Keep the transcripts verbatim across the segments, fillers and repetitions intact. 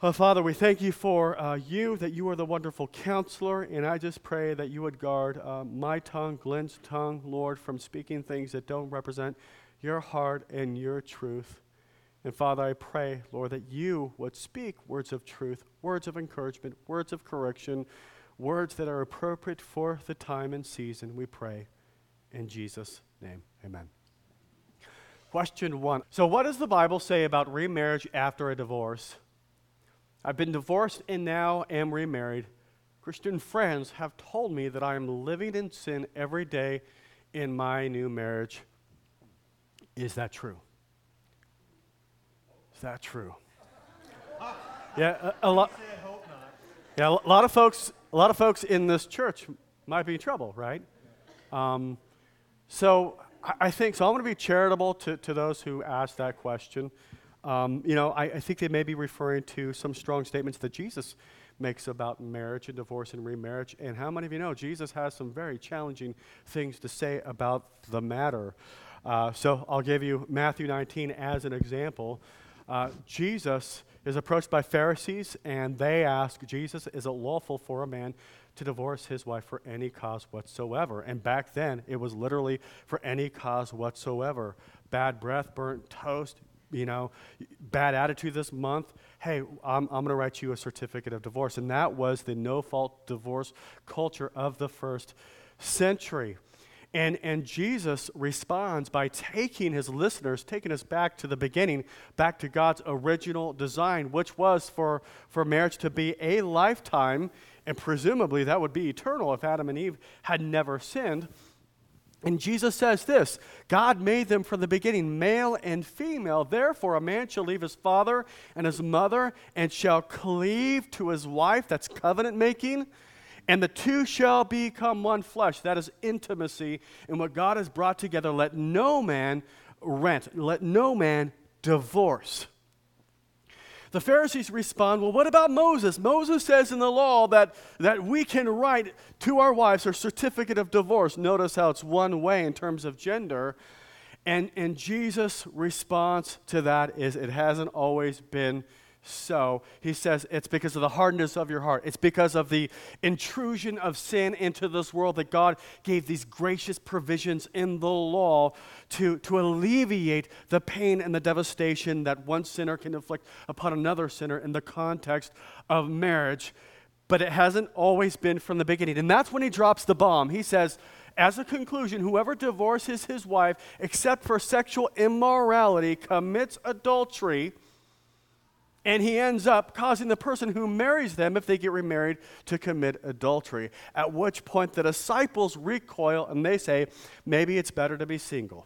Oh, Father, we thank you for uh, you, that you are the wonderful counselor, and I just pray that you would guard uh, my tongue, Glenn's tongue, Lord, from speaking things that don't represent your heart and your truth. And Father, I pray, Lord, that you would speak words of truth, words of encouragement, words of correction, words that are appropriate for the time and season, we pray. In Jesus' name, amen. Question one. So what does the Bible say about remarriage after a divorce? I've been divorced and now am remarried. Christian friends have told me that I am living in sin every day in my new marriage. Is that true? Is that true? Yeah, a, a lot. Yeah, a lot of folks. A lot of folks in this church might be in trouble, right? Um, so I, I think so. I'm going to be charitable to, to those who ask that question. Um, you know, I, I think they may be referring to some strong statements that Jesus makes about marriage and divorce and remarriage. And how many of you know Jesus has some very challenging things to say about the matter? Uh, so I'll give you Matthew nineteen as an example. Uh, Jesus is approached by Pharisees, and they ask Jesus, is it lawful for a man to divorce his wife for any cause whatsoever? And back then, it was literally for any cause whatsoever. Bad breath, burnt toast, you know, bad attitude this month. Hey, I'm, I'm going to write you a certificate of divorce. And that was the no-fault divorce culture of the first century. And, and Jesus responds by taking his listeners, taking us back to the beginning, back to God's original design, which was for, for marriage to be a lifetime, and presumably that would be eternal if Adam and Eve had never sinned. And Jesus says this, God made them from the beginning, male and female. Therefore, a man shall leave his father and his mother and shall cleave to his wife. That's covenant making. And the two shall become one flesh. That is intimacy. And what God has brought together, let no man rent. Let no man divorce. The Pharisees respond, well, what about Moses? Moses says in the law that, that we can write to our wives a certificate of divorce. Notice how it's one way in terms of gender. And, and Jesus' response to that is it hasn't always been so. He says it's because of the hardness of your heart. It's because of the intrusion of sin into this world that God gave these gracious provisions in the law to, to alleviate the pain and the devastation that one sinner can inflict upon another sinner in the context of marriage. But it hasn't always been from the beginning. And that's when he drops the bomb. He says, as a conclusion, whoever divorces his wife except for sexual immorality commits adultery. And he ends up causing the person who marries them, if they get remarried, to commit adultery. At which point the disciples recoil and they say, maybe it's better to be single.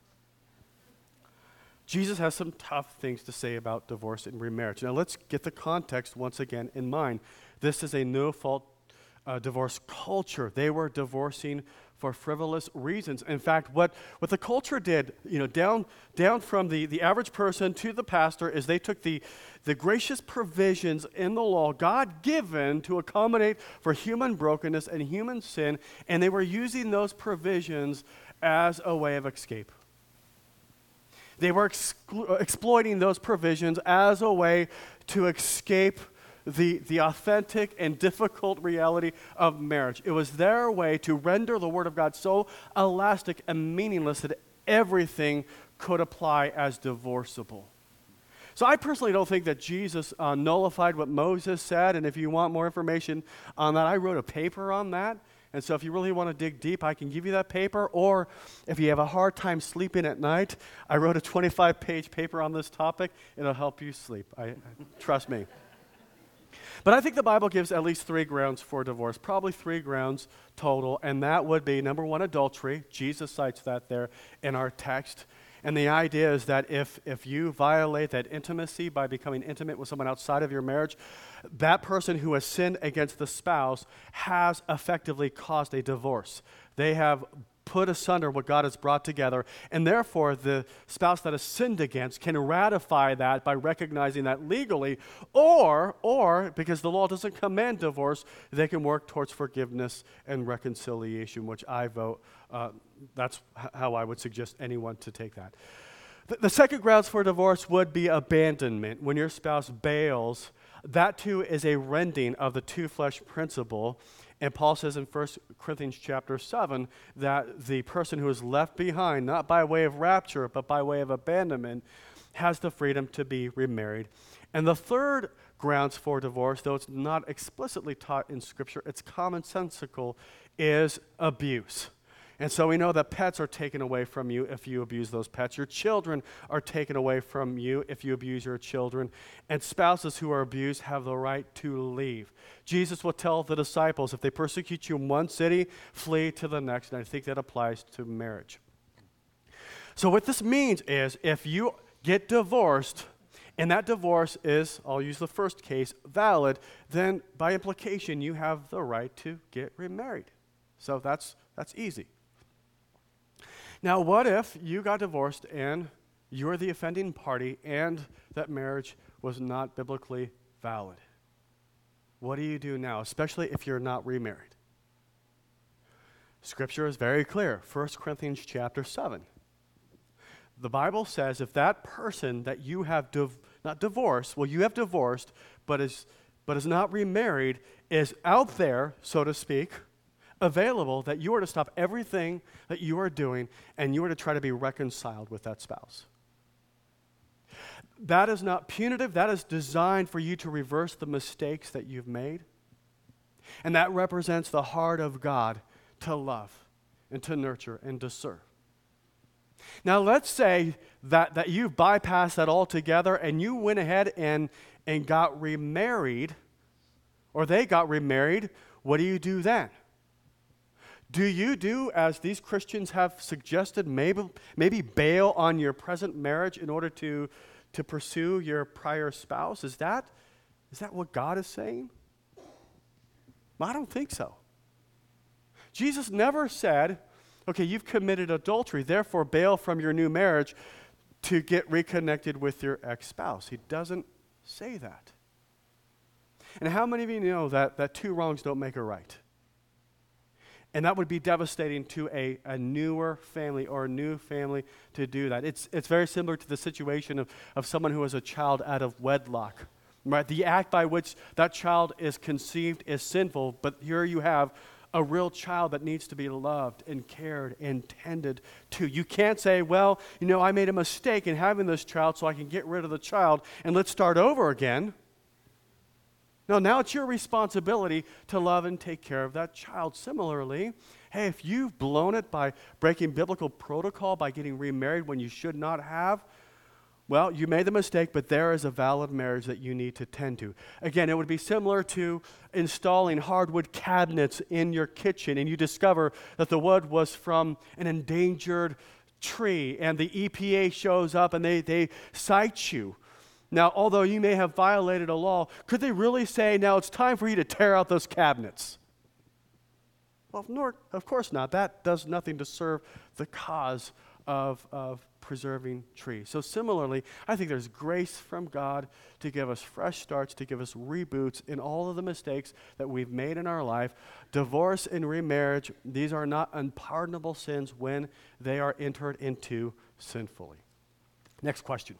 Jesus has some tough things to say about divorce and remarriage. Now let's get the context once again in mind. This is a no-fault uh, divorce culture. They were divorcing for frivolous reasons. In fact, what, what the culture did, you know, down, down from the, the average person to the pastor is they took the, the gracious provisions in the law, God-given to accommodate for human brokenness and human sin, and they were using those provisions as a way of escape. They were exclu- exploiting those provisions as a way to escape The, the authentic and difficult reality of marriage. It was their way to render the Word of God so elastic and meaningless that everything could apply as divorceable. So I personally don't think that Jesus uh, nullified what Moses said, and if you want more information on that, I wrote a paper on that. And so if you really want to dig deep, I can give you that paper, or if you have a hard time sleeping at night, I wrote a twenty-five page paper on this topic. It'll help you sleep. I, trust me. But I think the Bible gives at least three grounds for divorce, probably three grounds total, and that would be, number one, adultery. Jesus cites that there in our text. And the idea is that if, if you violate that intimacy by becoming intimate with someone outside of your marriage, that person who has sinned against the spouse has effectively caused a divorce. They have put asunder what God has brought together, and therefore the spouse that is sinned against can ratify that by recognizing that legally, or, or because the law doesn't command divorce, they can work towards forgiveness and reconciliation, which I vote, uh, that's h- how I would suggest anyone to take that. The, the second grounds for divorce would be abandonment. When your spouse bails, that too is a rending of the two-flesh principle. And Paul says in First Corinthians chapter seven that the person who is left behind, not by way of rapture, but by way of abandonment, has the freedom to be remarried. And the third grounds for divorce, though it's not explicitly taught in Scripture, it's commonsensical, is abuse. And so we know that pets are taken away from you if you abuse those pets. Your children are taken away from you if you abuse your children. And spouses who are abused have the right to leave. Jesus will tell the disciples, if they persecute you in one city, flee to the next. And I think that applies to marriage. So what this means is if you get divorced, and that divorce is, I'll use the first case, valid, then by implication you have the right to get remarried. So that's that's easy. Now, what if you got divorced and you're the offending party and that marriage was not biblically valid? What do you do now, especially if you're not remarried? Scripture is very clear. First Corinthians chapter seven. The Bible says if that person that you have div- not divorced, well, you have divorced, but is but is not remarried, is out there, so to speak, available, that you are to stop everything that you are doing and you are to try to be reconciled with that spouse. That is not punitive. That is designed for you to reverse the mistakes that you've made. And that represents the heart of God to love and to nurture and to serve. Now, let's say that, that you've bypassed that altogether and you went ahead and, and got remarried, or they got remarried. What do you do then? Do you do, as these Christians have suggested, maybe, maybe bail on your present marriage in order to, to pursue your prior spouse? Is that, is that what God is saying? I don't think so. Jesus never said, okay, you've committed adultery, therefore bail from your new marriage to get reconnected with your ex-spouse. He doesn't say that. And how many of you know that, that two wrongs don't make a right? And that would be devastating to a, a newer family or a new family to do that. It's, it's very similar to the situation of, of someone who has a child out of wedlock. Right? The act by which that child is conceived is sinful, but here you have a real child that needs to be loved and cared and tended to. You can't say, well, you know, I made a mistake in having this child so I can get rid of the child and let's start over again. No, now it's your responsibility to love and take care of that child. Similarly, hey, if you've blown it by breaking biblical protocol, by getting remarried when you should not have, well, you made the mistake, but there is a valid marriage that you need to tend to. Again, it would be similar to installing hardwood cabinets in your kitchen, and you discover that the wood was from an endangered tree, and the E P A shows up and they, they cite you. Now, although you may have violated a law, could they really say, now it's time for you to tear out those cabinets? Well, nor, of course not. That does nothing to serve the cause of, of preserving trees. So similarly, I think there's grace from God to give us fresh starts, to give us reboots in all of the mistakes that we've made in our life. Divorce and remarriage, these are not unpardonable sins when they are entered into sinfully. Next question.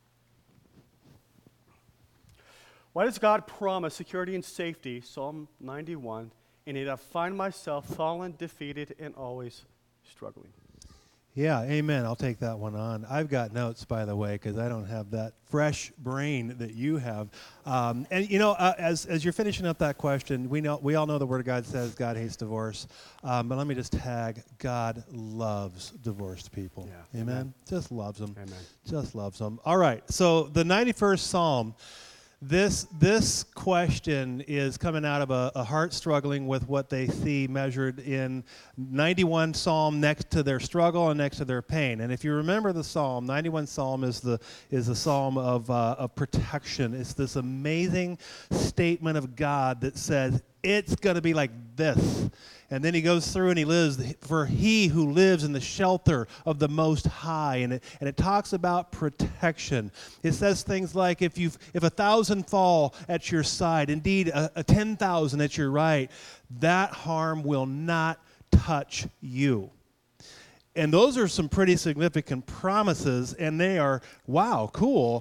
Why does God promise security and safety, Psalm ninety-one, and yet I find myself fallen, defeated, and always struggling? Yeah, amen. I'll take that one on. I've got notes, by the way, because I don't have that fresh brain that you have. Um, and you know, uh, as as you're finishing up that question, we know we all know the Word of God says God hates divorce. Um, but let me just tag: God loves divorced people. Yeah. Amen? Amen. Just loves them. Amen. Just loves them. All right. So the ninety-first Psalm. This this question is coming out of a, a heart struggling with what they see measured in ninety-one Psalm next to their struggle and next to their pain. And if you remember the Psalm, ninety-one Psalm is the is a psalm of uh, of protection. It's this amazing statement of God that says it's going to be like this. And then he goes through and he lives, for he who lives in the shelter of the Most High. And it, and it talks about protection. It says things like, if you if a thousand fall at your side, indeed a, a ten thousand at your right, that harm will not touch you. And those are some pretty significant promises, and they are, wow, cool,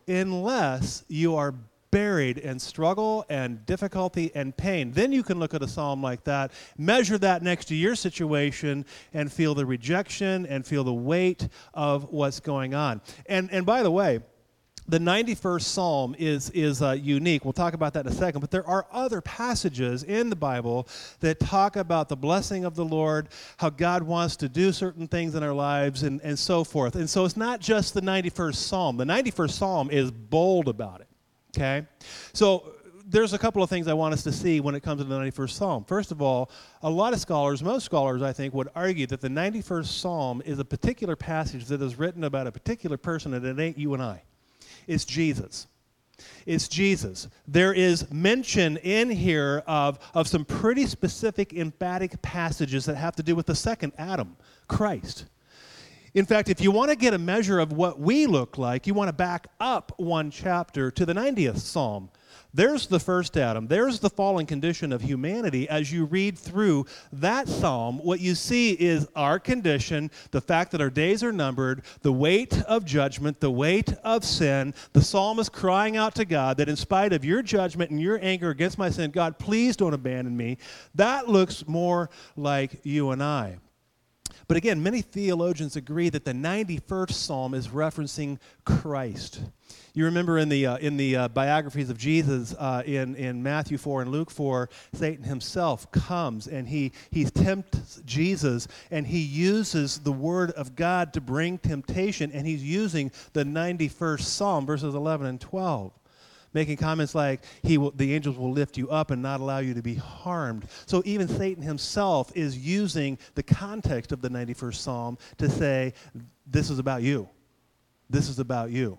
unless you are buried in struggle and difficulty and pain. Then you can look at a psalm like that, measure that next to your situation, and feel the rejection and feel the weight of what's going on. And and by the way, the ninety-first Psalm is, is uh, unique. We'll talk about that in a second. But there are other passages in the Bible that talk about the blessing of the Lord, how God wants to do certain things in our lives, and, and so forth. And so it's not just the ninety-first Psalm. The ninety-first Psalm is bold about it, okay? So there's a couple of things I want us to see when it comes to the ninety-first Psalm. First of all, a lot of scholars, most scholars, I think, would argue that the ninety-first Psalm is a particular passage that is written about a particular person, and it ain't you and I. It's Jesus. It's Jesus. There is mention in here of, of some pretty specific, emphatic passages that have to do with the second Adam, Christ. In fact, if you want to get a measure of what we look like, you want to back up one chapter to the ninetieth Psalm. There's the first Adam. There's the fallen condition of humanity. As you read through that psalm, what you see is our condition, the fact that our days are numbered, the weight of judgment, the weight of sin. The psalmist crying out to God that in spite of your judgment and your anger against my sin, God, please don't abandon me. That looks more like you and I. But again, many theologians agree that the ninety-first Psalm is referencing Christ. You remember in the uh, in the uh, biographies of Jesus uh, in, in Matthew four and Luke four, Satan himself comes and he, he tempts Jesus, and he uses the word of God to bring temptation, and he's using the ninety-first Psalm, verses eleven and twelve. Making comments like, he will, the angels will lift you up and not allow you to be harmed. So even Satan himself is using the context of the ninety-first Psalm to say, this is about you. This is about you.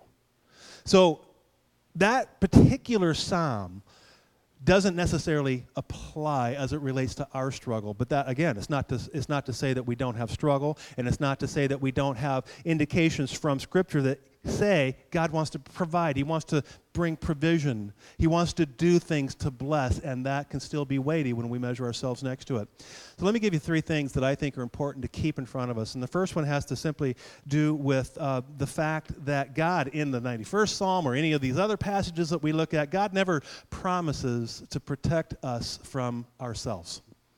So that particular psalm doesn't necessarily apply as it relates to our struggle. But that, again, it's not to, it's not to say that we don't have struggle, and it's not to say that we don't have indications from Scripture that say God wants to provide. He wants to bring provision. He wants to do things to bless, and that can still be weighty when we measure ourselves next to it. So let me give you three things that I think are important to keep in front of us. And the first one has to simply do with uh, the fact that God, in the ninety-first Psalm or any of these other passages that we look at, God never promises to protect us from ourselves.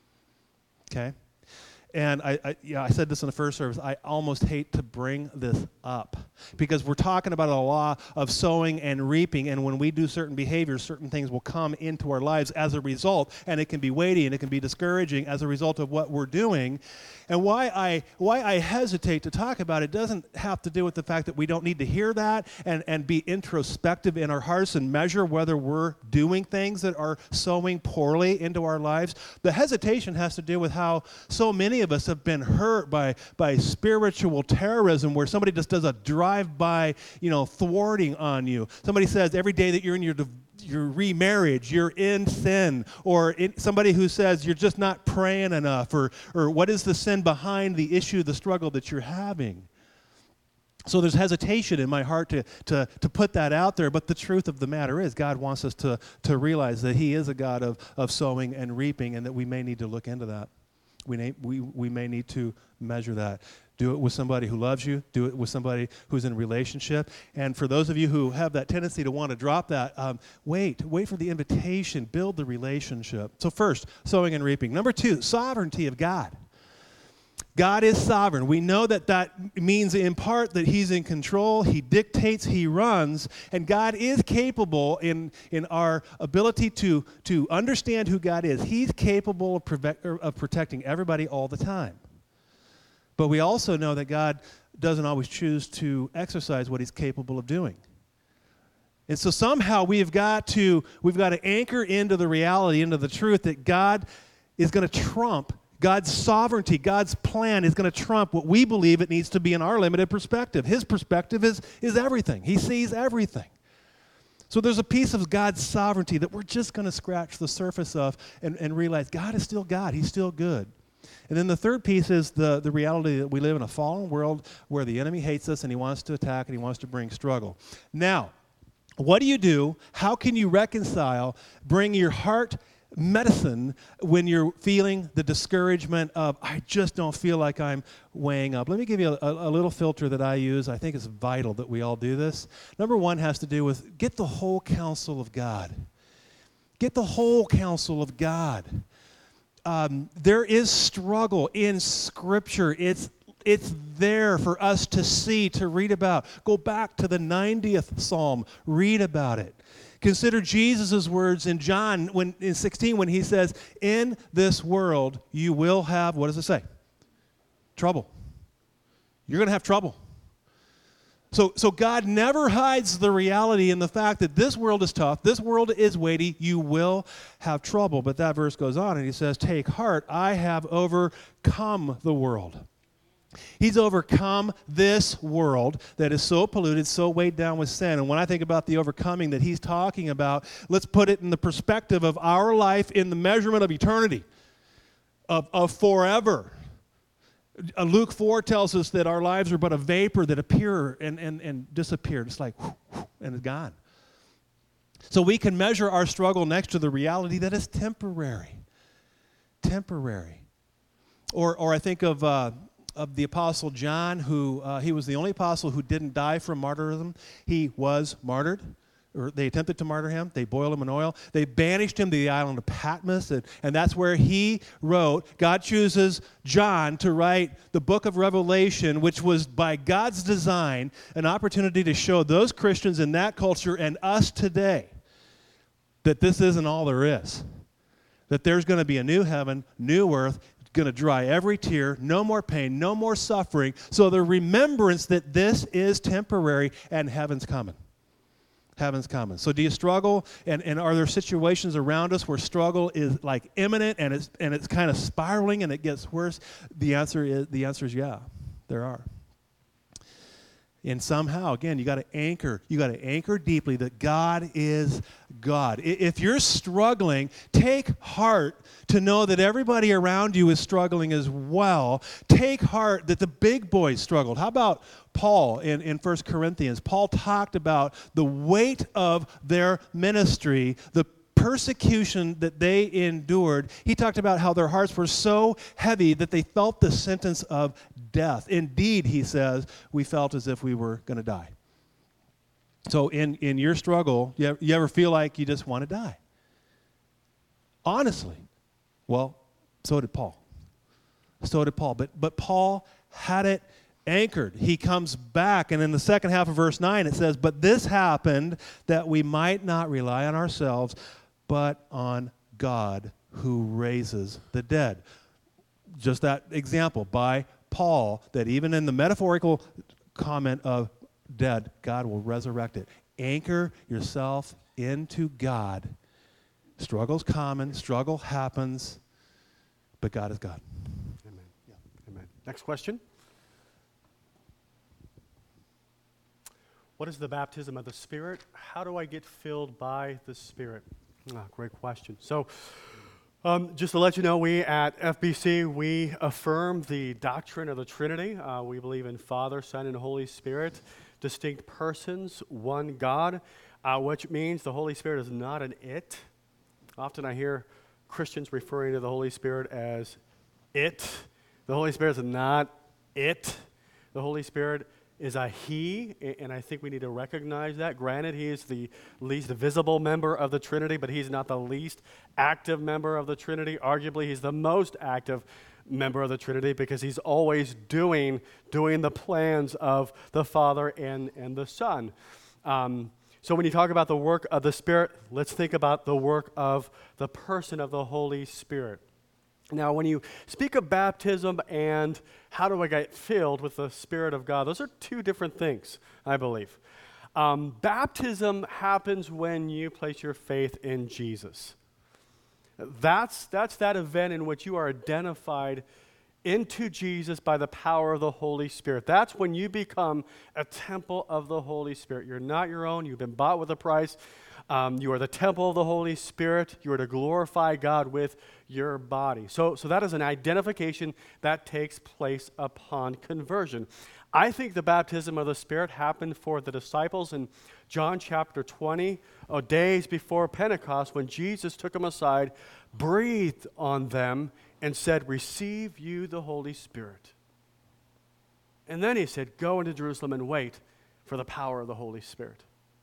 Okay? And I, I, yeah, I said this in the first service, I almost hate to bring this up because we're talking about a law of sowing and reaping, and when we do certain behaviors, certain things will come into our lives as a result, and it can be weighty and it can be discouraging as a result of what we're doing. And why I why I hesitate to talk about it doesn't have to do with the fact that we don't need to hear that and, and be introspective in our hearts and measure whether we're doing things that are sowing poorly into our lives. The hesitation has to do with how so many of us have been hurt by, by spiritual terrorism, where somebody just does a drive-by, you know, thwarting on you. Somebody says every day that you're in your your remarriage, you're in sin, or in, somebody who says you're just not praying enough, or or what is the sin behind the issue, the struggle that you're having. So there's hesitation in my heart to, to, to put that out there, but the truth of the matter is God wants us to, to realize that he is a God of, of sowing and reaping, and that we may need to look into that. We may, we, we may need to measure that. Do it with somebody who loves you. Do it with somebody who's in a relationship. And for those of you who have that tendency to want to drop that, um, wait. Wait for the invitation. Build the relationship. So first, sowing and reaping. Number two, sovereignty of God. God is sovereign. We know that that means in part that he's in control. He dictates, he runs, and God is capable in, in our ability to, to understand who God is. He's capable of, preve- of protecting everybody all the time. But we also know that God doesn't always choose to exercise what he's capable of doing. And so somehow we've got to, we've got to anchor into the reality, into the truth that God is going to trump God's sovereignty. God's plan is going to trump what we believe it needs to be in our limited perspective. His perspective is, is everything. He sees everything. So there's a piece of God's sovereignty that we're just going to scratch the surface of and, and realize God is still God. He's still good. And then the third piece is the, the reality that we live in a fallen world where the enemy hates us and he wants to attack and he wants to bring struggle. Now, what do you do? How can you reconcile, bring your heart medicine when you're feeling the discouragement of, I just don't feel like I'm weighing up. Let me give you a, a, a little filter that I use. I think it's vital that we all do this. Number one has to do with get the whole counsel of God. Get the whole counsel of God. Um, there is struggle in Scripture. It's It's there for us to see, to read about. Go back to the ninetieth Psalm. Read about it. Consider Jesus' words in John when, in sixteen when he says, in this world you will have, what does it say? Trouble. You're going to have trouble. So, so God never hides the reality in the fact that this world is tough, this world is weighty, you will have trouble. But that verse goes on and he says, take heart, I have overcome the world. He's overcome this world that is so polluted, so weighed down with sin. And when I think about the overcoming that he's talking about, let's put it in the perspective of our life in the measurement of eternity, of, of forever. Uh, Luke four tells us that our lives are but a vapor that appear and, and, and disappear. It's like, whoosh, whoosh, and it's gone. So we can measure our struggle next to the reality that is temporary. Temporary. Or, or I think of... Uh, of the Apostle John, who uh, he was the only apostle who didn't die from martyrdom. He was martyred, or they attempted to martyr him. They boiled him in oil. They banished him to the island of Patmos, and, and that's where he wrote. God chooses John to write the book of Revelation, which was by God's design an opportunity to show those Christians in that culture and us today that this isn't all there is, that there's going to be a new heaven, new earth, going to dry every tear, no more pain, no more suffering. So the remembrance that this is temporary and heaven's coming. Heaven's coming. So do you struggle? And, and are there situations around us where struggle is like imminent and it's and it's kind of spiraling and it gets worse? The answer is the answer is yeah, there are. And somehow, again, you got to anchor. You got to anchor deeply that God is God. If you're struggling, take heart to know that everybody around you is struggling as well. Take heart that the big boys struggled. How about Paul in, in First Corinthians? Paul talked about the weight of their ministry, the persecution that they endured. He talked about how their hearts were so heavy that they felt the sentence of death. Indeed, he says, we felt as if we were going to die. So in, in your struggle, you ever, you ever feel like you just want to die? Honestly. Well, so did Paul. So did Paul. But, but Paul had it anchored. He comes back, and in the second half of verse nine it says, but this happened that we might not rely on ourselves, but on God who raises the dead. Just that example by Paul, that even in the metaphorical comment of dead, God will resurrect it. Anchor yourself into God. Struggle's common, struggle happens, but God is God. Amen. Yeah. Amen. Next question. What is the baptism of the Spirit? How do I get filled by the Spirit? Ah, great question. So, um, just to let you know, we at F B C, we affirm the doctrine of the Trinity. Uh, we believe in Father, Son, and Holy Spirit, distinct persons, one God, uh, which means the Holy Spirit is not an it. Often I hear Christians referring to the Holy Spirit as it. The Holy Spirit is not it. The Holy Spirit is a he, and I think we need to recognize that. Granted, he is the least visible member of the Trinity, but he's not the least active member of the Trinity. Arguably, he's the most active member of the Trinity because he's always doing, doing the plans of the Father and, and the Son. Um, so when you talk about the work of the Spirit, let's think about the work of the person of the Holy Spirit. Now, when you speak of baptism and how do I get filled with the Spirit of God, those are two different things, I believe. Um, baptism happens when you place your faith in Jesus. That's, that's that event in which you are identified into Jesus by the power of the Holy Spirit. That's when you become a temple of the Holy Spirit. You're not your own. You've been bought with a price. Um, you are the temple of the Holy Spirit. You are to glorify God with your body. So, so that is an identification that takes place upon conversion. I think the baptism of the Spirit happened for the disciples in John chapter twenty, oh, days before Pentecost, when Jesus took them aside, breathed on them, and said, "Receive you the Holy Spirit." And then he said, "Go into Jerusalem and wait for the power of the Holy Spirit."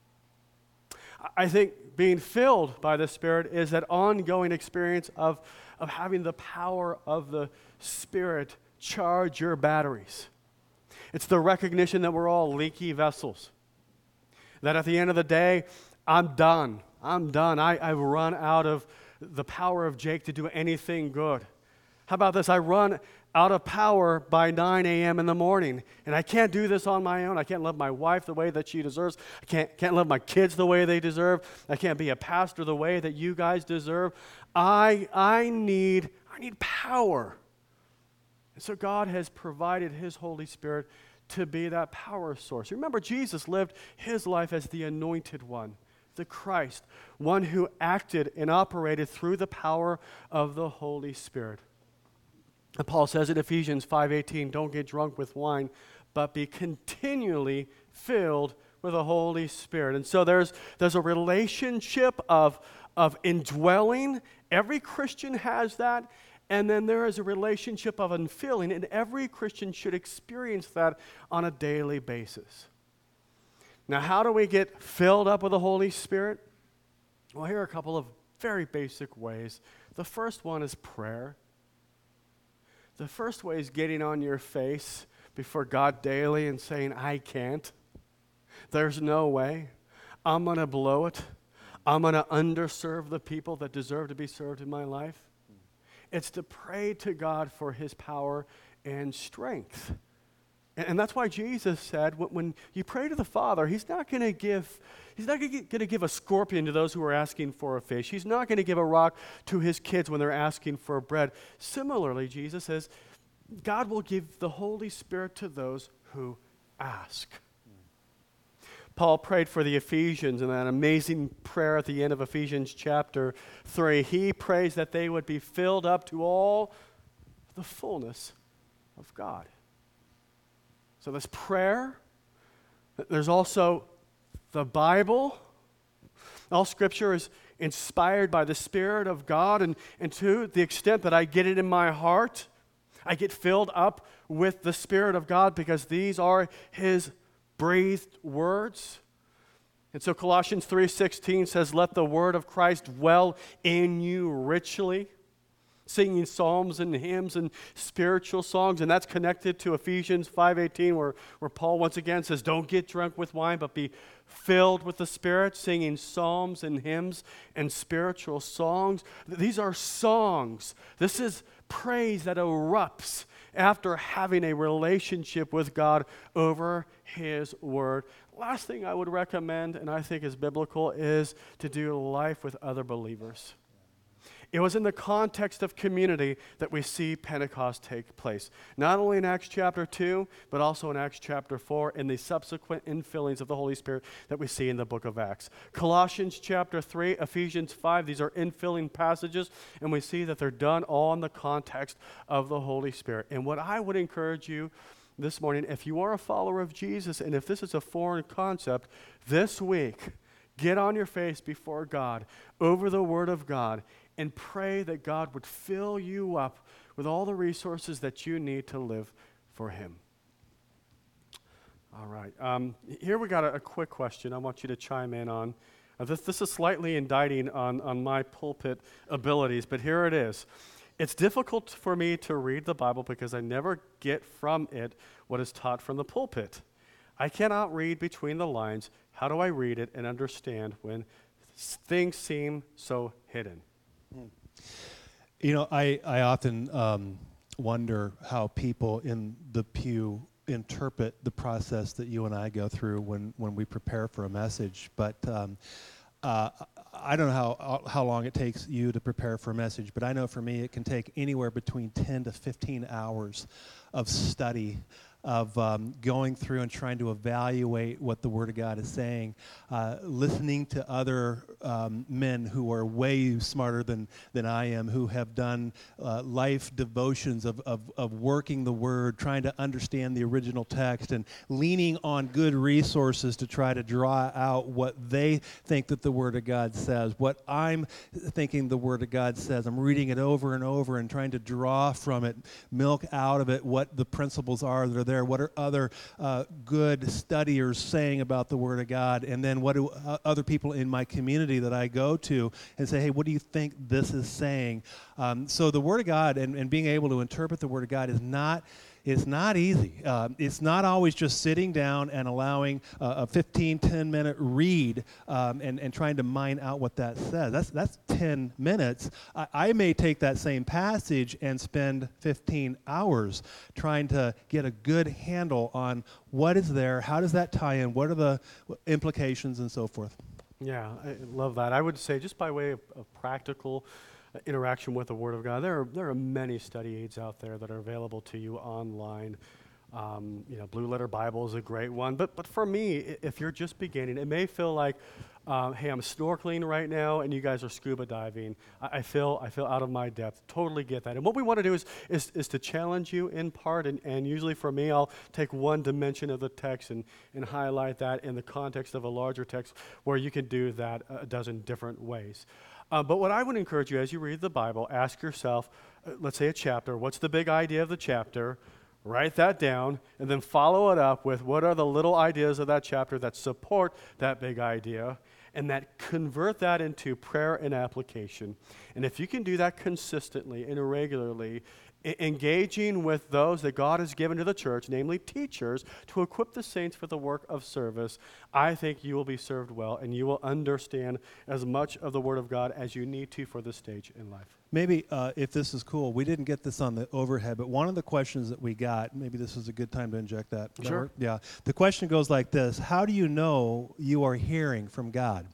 I think being filled by the Spirit is that ongoing experience of, of having the power of the Spirit charge your batteries. It's the recognition that we're all leaky vessels. That at the end of the day, I'm done. I'm done. I, I've run out of the power of Jake to do anything good. How about this? I run out of power by nine a.m. in the morning, and I can't do this on my own. I can't love my wife the way that she deserves. I can't, can't love my kids the way they deserve. I can't be a pastor the way that you guys deserve. I, I, need, I need power. And so God has provided his Holy Spirit to be that power source. Remember, Jesus lived his life as the anointed one, the Christ, one who acted and operated through the power of the Holy Spirit. And Paul says in Ephesians five eighteen, "Don't get drunk with wine, but be continually filled with the Holy Spirit." And so there's, there's a relationship of, of indwelling. Every Christian has that. And then there is a relationship of infilling, and every Christian should experience that on a daily basis. Now, how do we get filled up with the Holy Spirit? Well, here are a couple of very basic ways. The first one is prayer. The first way is getting on your face before God daily and saying, "I can't. There's no way. I'm going to blow it. I'm going to underserve the people that deserve to be served in my life." It's to pray to God for his power and strength. And, and that's why Jesus said, when, when you pray to the Father, he's not going to give he's not going to give a scorpion to those who are asking for a fish. He's not going to give a rock to his kids when they're asking for bread. Similarly, Jesus says, God will give the Holy Spirit to those who ask. Paul prayed for the Ephesians in that amazing prayer at the end of Ephesians chapter three. He prays that they would be filled up to all the fullness of God. So there's prayer. There's also the Bible. All Scripture is inspired by the Spirit of God, and, and to the extent that I get it in my heart, I get filled up with the Spirit of God because these are his breathed words. And so Colossians three sixteen says, "Let the word of Christ dwell in you richly," singing psalms and hymns and spiritual songs. And that's connected to Ephesians five eighteen, where, where Paul once again says, "Don't get drunk with wine, but be filled with the Spirit," singing psalms and hymns and spiritual songs. These are songs. This is praise that erupts after having a relationship with God over his word. Last thing I would recommend, and I think is biblical, is to do life with other believers. It was in the context of community that we see Pentecost take place. Not only in Acts chapter two, but also in Acts chapter four and the subsequent infillings of the Holy Spirit that we see in the book of Acts. Colossians chapter three, Ephesians five, these are infilling passages, and we see that they're done all in the context of the Holy Spirit. And what I would encourage you this morning, if you are a follower of Jesus, and if this is a foreign concept, this week, get on your face before God over the Word of God and pray that God would fill you up with all the resources that you need to live for him. All right. Um, here we got a, a quick question I want you to chime in on. Uh, this, this is slightly indicting on, on my pulpit abilities, but here it is. It's difficult for me to read the Bible because I never get from it what is taught from the pulpit. I cannot read between the lines. How do I read it and understand when things seem so hidden? You know, I, I often um, wonder how people in the pew interpret the process that you and I go through when, when we prepare for a message. But um, uh, I don't know how, how long it takes you to prepare for a message, but I know for me it can take anywhere between ten to fifteen hours of study of um, going through and trying to evaluate what the Word of God is saying, uh, listening to other um, men who are way smarter than, than I am, who have done uh, life devotions of, of, of working the Word, trying to understand the original text, and leaning on good resources to try to draw out what they think that the Word of God says, what I'm thinking the Word of God says. I'm reading it over and over and trying to draw from it, milk out of it what the principles are that are there. What are other uh, good studiers saying about the Word of God? And then what do uh, other people in my community that I go to and say, hey, what do you think this is saying? Um, so the Word of God and, and being able to interpret the Word of God is not It's not easy. Uh, it's not always just sitting down and allowing uh, a fifteen, ten-minute read um, and, and trying to mine out what that says. That's that's ten minutes. I, I may take that same passage and spend fifteen hours trying to get a good handle on what is there, how does that tie in, what are the implications, and so forth. Yeah, I love that. I would say just by way of, of practical interaction with the Word of God, there are, there are many study aids out there that are available to you online. Um, you know, Blue Letter Bible is a great one. But but for me, i- if you're just beginning, it may feel like, um, hey, I'm snorkeling right now, and you guys are scuba diving. I, I feel I feel out of my depth. Totally get that. And what we want to do is is, is to challenge you in part. And, and usually for me, I'll take one dimension of the text and, and highlight that in the context of a larger text, where you can do that a dozen different ways. Uh, but what I would encourage you as you read the Bible, ask yourself, uh, let's say a chapter, what's the big idea of the chapter? Write that down, and then follow it up with what are the little ideas of that chapter that support that big idea, and that convert that into prayer and application. And if you can do that consistently and regularly, I- engaging with those that God has given to the church, namely teachers, to equip the saints for the work of service, I think you will be served well, and you will understand as much of the Word of God as you need to for this stage in life. Maybe uh, if this is cool, we didn't get this on the overhead, but one of the questions that we got, maybe this is a good time to inject that. Does that Sure. work? Yeah. The question goes like this: how do you know you are hearing from God?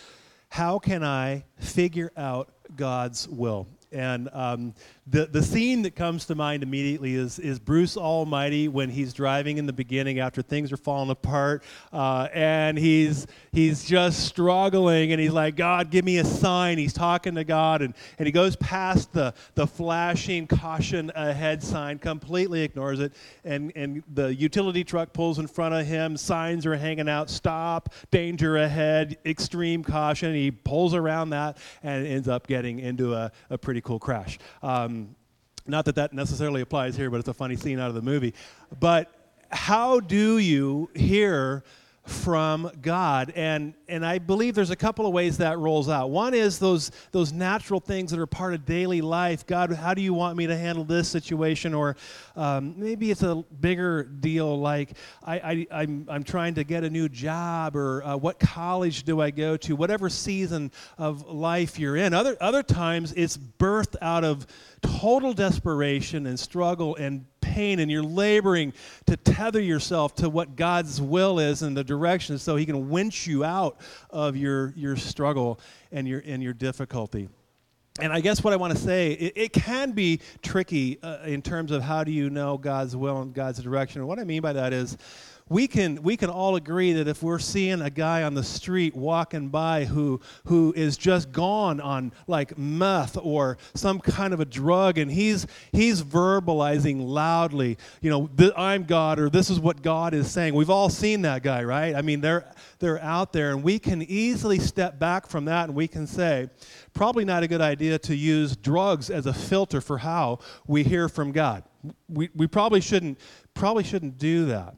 How can I figure out God's will? And um, the the scene that comes to mind immediately is is Bruce Almighty when he's driving in the beginning after things are falling apart, uh, and he's he's just struggling, and he's like, God, give me a sign. He's talking to God, and, and he goes past the the flashing caution ahead sign, completely ignores it, and and the utility truck pulls in front of him. Signs are hanging out: stop, danger ahead, extreme caution. He pulls around that and ends up getting into a, a pretty cool crash. Um, not that that necessarily applies here, but it's a funny scene out of the movie. But how do you hear from God? And and I believe there's a couple of ways that rolls out. One is those those natural things that are part of daily life. God, how do you want me to handle this situation? Or um, maybe it's a bigger deal, like I, I I'm I'm trying to get a new job, or uh, what college do I go to? Whatever season of life you're in. Other other times it's birthed out of total desperation and struggle and pain, and you're laboring to tether yourself to what God's will is and the direction, so He can winch you out of your your struggle and your and your difficulty. And I guess what I want to say, it, it can be tricky uh, in terms of how do you know God's will and God's direction. And what I mean by that is, we can we can all agree that if we're seeing a guy on the street walking by who who is just gone on like meth or some kind of a drug, and he's he's verbalizing loudly, you know, I'm God, or this is what God is saying. We've all seen that guy, right? I mean, they're they're out there, and we can easily step back from that, and we can say, probably not a good idea to use drugs as a filter for how we hear from God. We we probably shouldn't probably shouldn't do that.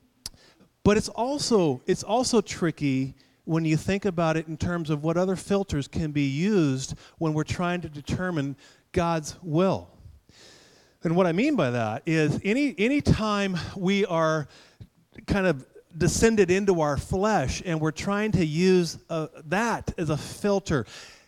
But it's also it's also tricky when you think about it in terms of what other filters can be used when we're trying to determine God's will. And what I mean by that is any any time we are kind of descended into our flesh and we're trying to use uh, that as a filter.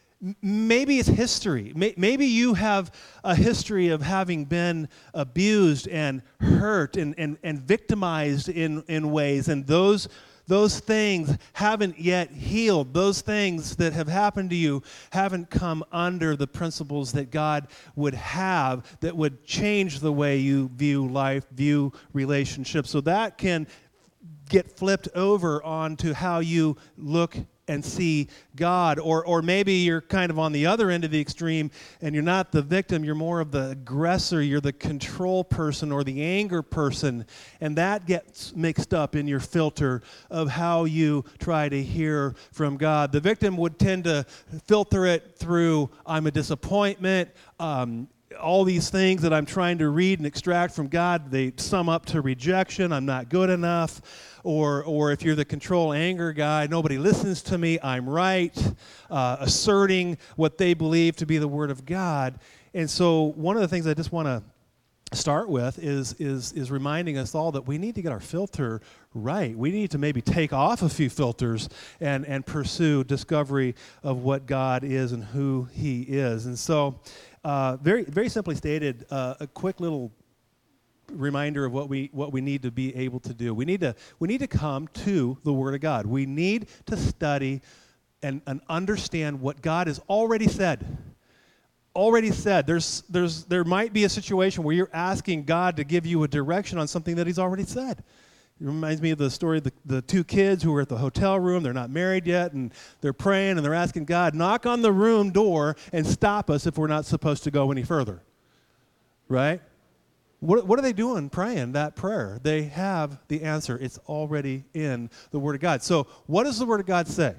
Maybe it's history. Maybe you have a history of having been abused and hurt and, and, and victimized in, in ways, and those those things haven't yet healed. Those things that have happened to you haven't come under the principles that God would have that would change the way you view life, view relationships. So that can get flipped over onto how you look and see God. Or or maybe you're kind of on the other end of the extreme and you're not the victim, you're more of the aggressor, you're the control person or the anger person, and that gets mixed up in your filter of how you try to hear from God. The victim would tend to filter it through, I'm a disappointment, um, all these things that I'm trying to read and extract from God, they sum up to rejection, I'm not good enough. Or or if you're the control anger guy, nobody listens to me, I'm right, uh, asserting what they believe to be the Word of God. And so one of the things I just want to start with is, is, is reminding us all that we need to get our filter right. We need to maybe take off a few filters and, and pursue discovery of what God is and who He is. And so uh, very, very simply stated, uh, a quick little reminder of what we what we need to be able to do. We need to we need to come to the Word of God. We need to study and, and understand what God has already said. Already said. There's there's there might be a situation where you're asking God to give you a direction on something that He's already said. It reminds me of the story of the, the two kids who were at the hotel room. They're not married yet, and they're praying, and they're asking God, knock on the room door and stop us if we're not supposed to go any further. Right? What, what are they doing praying that prayer? They have the answer. It's already in the Word of God. So what does the Word of God say?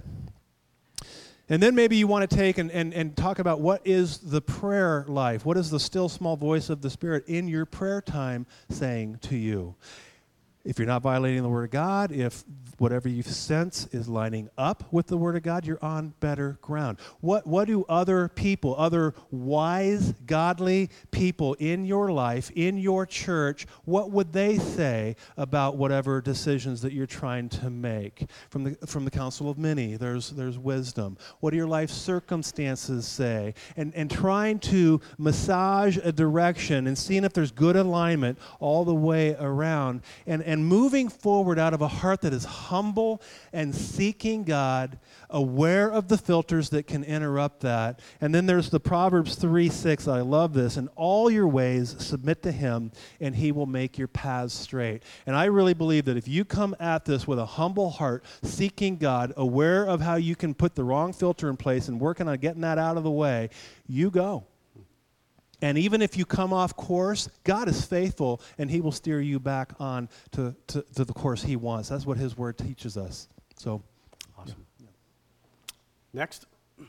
And then maybe you want to take and, and, and talk about what is the prayer life? What is the still small voice of the Spirit in your prayer time saying to you? If you're not violating the Word of God, if whatever you sense is lining up with the Word of God, you're on better ground. What what do other people, other wise, godly people in your life, in your church, what would they say about whatever decisions that you're trying to make? From the from the Council of Many, there's there's wisdom. What do your life circumstances say? And and trying to massage a direction and seeing if there's good alignment all the way around. And and And moving forward out of a heart that is humble and seeking God, aware of the filters that can interrupt that. And then there's the Proverbs three six, I love this. In all your ways, submit to Him, and He will make your paths straight. And I really believe that if you come at this with a humble heart, seeking God, aware of how you can put the wrong filter in place and working on getting that out of the way, you go. And even if you come off course, God is faithful, and He will steer you back on to, to, to the course He wants. That's what His Word teaches us. So, awesome. Yeah. Next.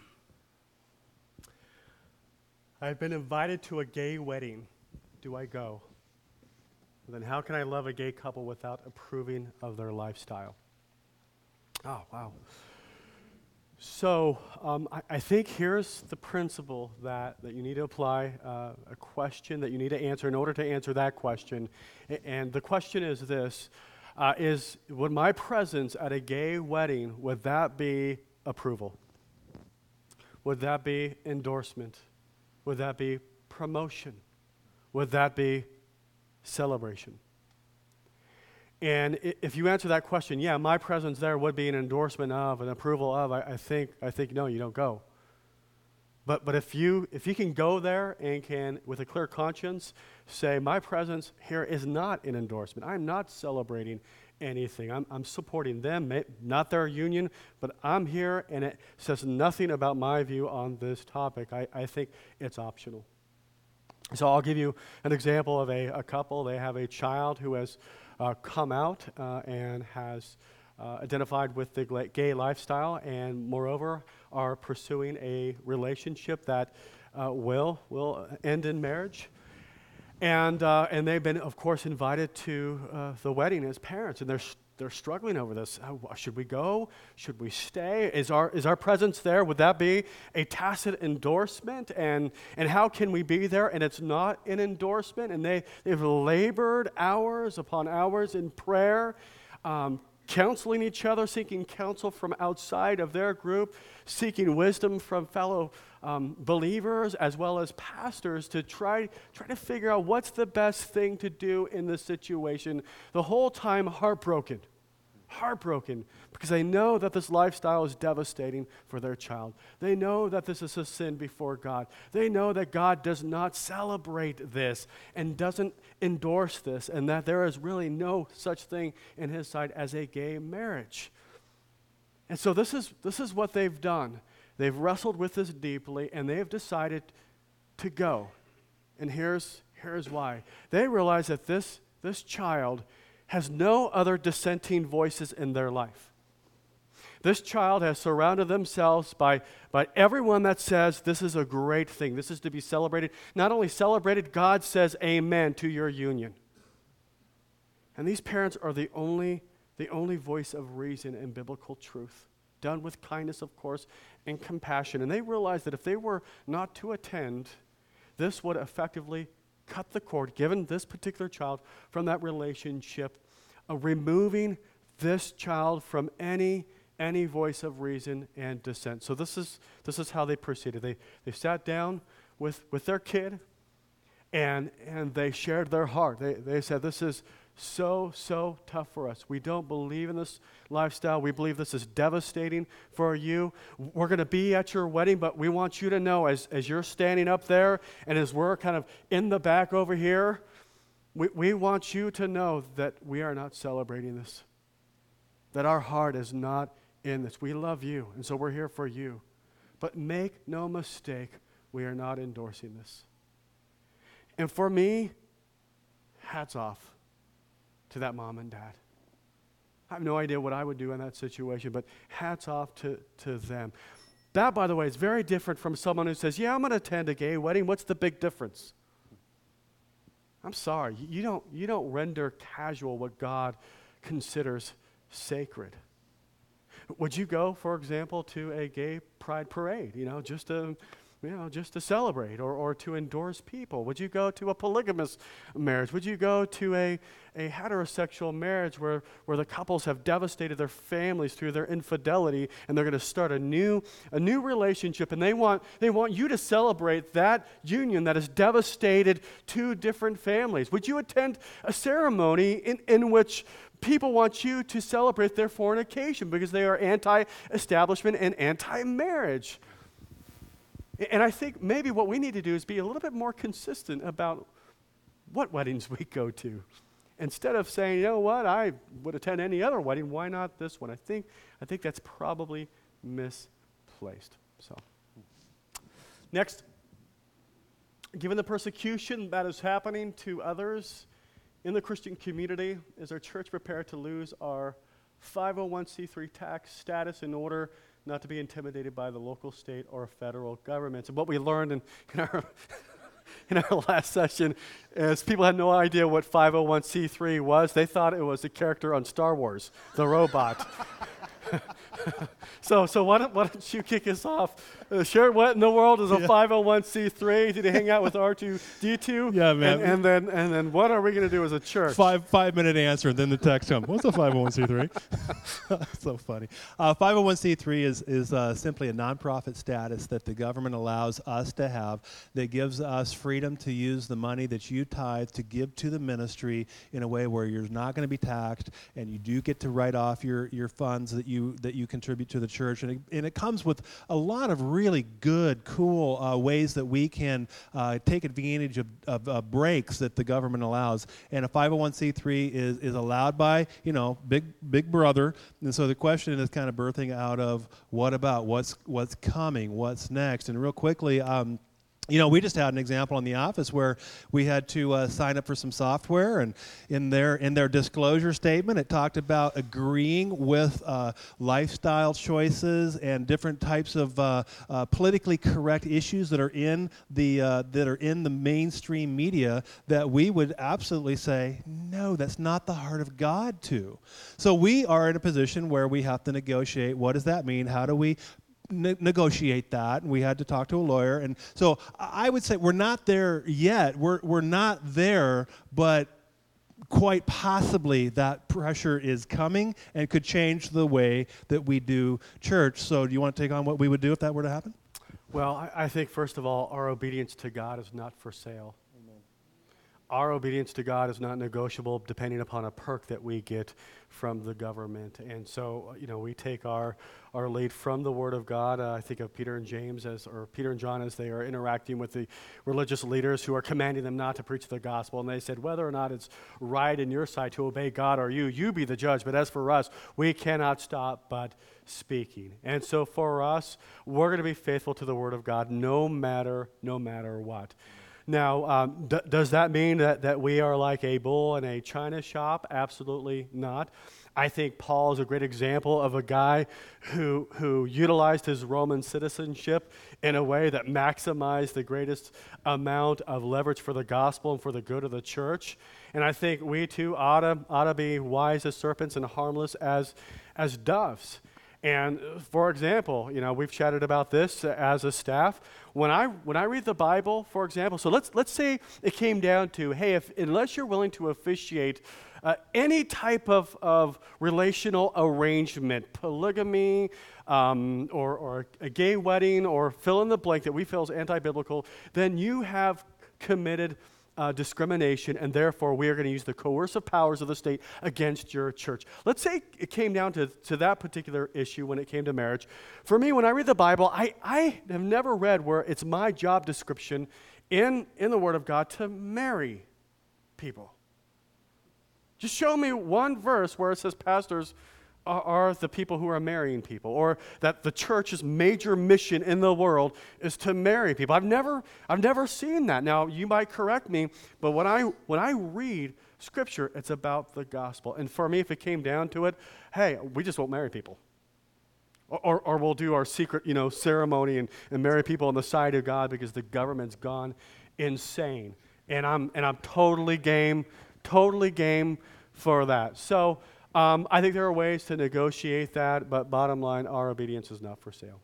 I've been invited to a gay wedding. Do I go? And then how can I love a gay couple without approving of their lifestyle? Oh, wow. So um, I, I think here's the principle that, that you need to apply, uh, a question that you need to answer in order to answer that question. A- and the question is this, uh, is would my presence at a gay wedding, would that be approval? Would that be endorsement? Would that be promotion? Would that be celebration? And if you answer that question, yeah, my presence there would be an endorsement of, an approval of, I, I think, I think no, you don't go. But but if you if you can go there and can, with a clear conscience, say, my presence here is not an endorsement. I'm not celebrating anything. I'm I'm supporting them, not their union, but I'm here, and it says nothing about my view on this topic. I, I think it's optional. So I'll give you an example of a, a couple. They have a child who has uh, come out uh, and has uh, identified with the gay lifestyle, and moreover are pursuing a relationship that uh, will will end in marriage. And uh, and they've been, of course, invited to uh, the wedding as parents, and they're they're struggling over this. Uh, should we go? Should we stay? Is our is our presence there? Would that be a tacit endorsement? And and how can we be there? And it's not an endorsement. And they they've labored hours upon hours in prayer, um, counseling each other, seeking counsel from outside of their group, seeking wisdom from fellow um, believers as well as pastors to try, try to figure out what's the best thing to do in this situation. The whole time heartbroken. heartbroken because they know that this lifestyle is devastating for their child. They know that this is a sin before God. They know that God does not celebrate this and doesn't endorse this, and that there is really no such thing in his sight as a gay marriage. And so this is this is what they've done. They've wrestled with this deeply, and they have decided to go. And here's here's why. They realize that this this child has no other dissenting voices in their life. This child has surrounded themselves by, by everyone that says this is a great thing. This is to be celebrated. Not only celebrated, God says amen to your union. And these parents are the only, the only voice of reason and biblical truth, done with kindness, of course, and compassion. And they realize that if they were not to attend, this would effectively cut the cord, given this particular child, from that relationship, uh, removing this child from any any voice of reason and dissent. So this is this is how they proceeded. They they sat down with with their kid, and and they shared their heart. They they said, "This is so so tough for us. We don't believe in this lifestyle. We believe this is devastating for you. We're going to be at your wedding, but we want you to know, as as you're standing up there and as we're kind of in the back over here, we we want you to know that we are not celebrating this. That our heart is not in this. We love you, and so we're here for you. But make no mistake, we are not endorsing this." And for me, hats off to that mom and dad. I have no idea what I would do in that situation, but hats off to, to them. That, by the way, is very different from someone who says, "Yeah, I'm going to attend a gay wedding. What's the big difference?" I'm sorry. You don't, you don't render casual what God considers sacred. Would you go, for example, to a gay pride parade, you know, just to, you know, just to celebrate or, or to endorse people? Would you go to a polygamous marriage? Would you go to a, a heterosexual marriage where, where the couples have devastated their families through their infidelity and they're going to start a new a new relationship, and they want they want you to celebrate that union that has devastated two different families? Would you attend a ceremony in, in which people want you to celebrate their fornication because they are anti-establishment and anti-marriage? And I think maybe what we need to do is be a little bit more consistent about what weddings we go to. Instead of saying, "You know what, I would attend any other wedding, why not this one?" I think I think that's probably misplaced. So, next, given the persecution that is happening to others in the Christian community, is our church prepared to lose our five oh one c three tax status in order not to be intimidated by the local, state, or federal governments? And what we learned in, in our in our last session is people had no idea what five oh one c three was. They thought it was a character on Star Wars, the robot. so so why don't, why don't you kick us off? Uh, sure, what in the world is a yeah. five oh one c three? Did you hang out with R two D two? Yeah, man. And, and then and then what are we going to do as a church? Five five minute answer, and then the text comes. What's a five oh one c three? So funny. Uh, five oh one c three is is uh, simply a nonprofit status that the government allows us to have that gives us freedom to use the money that you tithe to give to the ministry in a way where you're not going to be taxed, and you do get to write off your your funds that you that you contribute to the church, and it, and it comes with a lot of really good, cool uh, ways that we can uh, take advantage of, of uh, breaks that the government allows. And a five oh one c three is is allowed by, you know, big big brother. And so the question is kind of birthing out of what about what's what's coming, what's next. And real quickly, um, you know, we just had an example in the office where we had to uh, sign up for some software, and in their in their disclosure statement, it talked about agreeing with uh, lifestyle choices and different types of uh, uh, politically correct issues that are in the uh, that are in the mainstream media. That we would absolutely say, no, that's not the heart of God too. So we are in a position where we have to negotiate. What does that mean? How do we Ne- negotiate that? And we had to talk to a lawyer. And so I would say we're not there yet. We're we're not there, but quite possibly that pressure is coming and could change the way that we do church. So do you want to take on what we would do if that were to happen? Well, I, I think first of all, our obedience to God is not for sale. our obedience to God is not negotiable depending upon a perk that we get from the government. And so, you know, we take our, our lead from the Word of God. Uh, I think of Peter and James as, or Peter and John as they are interacting with the religious leaders who are commanding them not to preach the gospel. And they said, whether or not it's right in your sight to obey God or you, you be the judge. But as for us, we cannot stop but speaking. And so for us, we're going to be faithful to the Word of God no matter, no matter what. Now, um, d- does that mean that, that we are like a bull in a china shop? Absolutely not. I think Paul is a great example of a guy who, who utilized his Roman citizenship in a way that maximized the greatest amount of leverage for the gospel and for the good of the church. And I think we too ought to, ought to be wise as serpents and harmless as, as doves. And for example, you know, we've chatted about this as a staff. When I when I read the Bible, for example, so let's let's say it came down to, hey, if unless you're willing to officiate uh, any type of, of relational arrangement, polygamy, um, or or a gay wedding, or fill in the blank that we feel is anti-biblical, then you have committed Uh, discrimination, and therefore we are going to use the coercive powers of the state against your church. Let's say it came down to, to that particular issue when it came to marriage. For me, when I read the Bible, I, I have never read where it's my job description in, in the Word of God to marry people. Just show me one verse where it says pastors are, are the people who are marrying people, or that the church's major mission in the world is to marry people. I've never, I've never seen that. Now, you might correct me, but when I, when I read Scripture, it's about the gospel. And for me, if it came down to it, hey, we just won't marry people. Or, or, or we'll do our secret, you know, ceremony and, and marry people on the side of God because the government's gone insane. And I'm, and I'm totally game, totally game for that. So, Um, I think there are ways to negotiate that, but bottom line, our obedience is not for sale.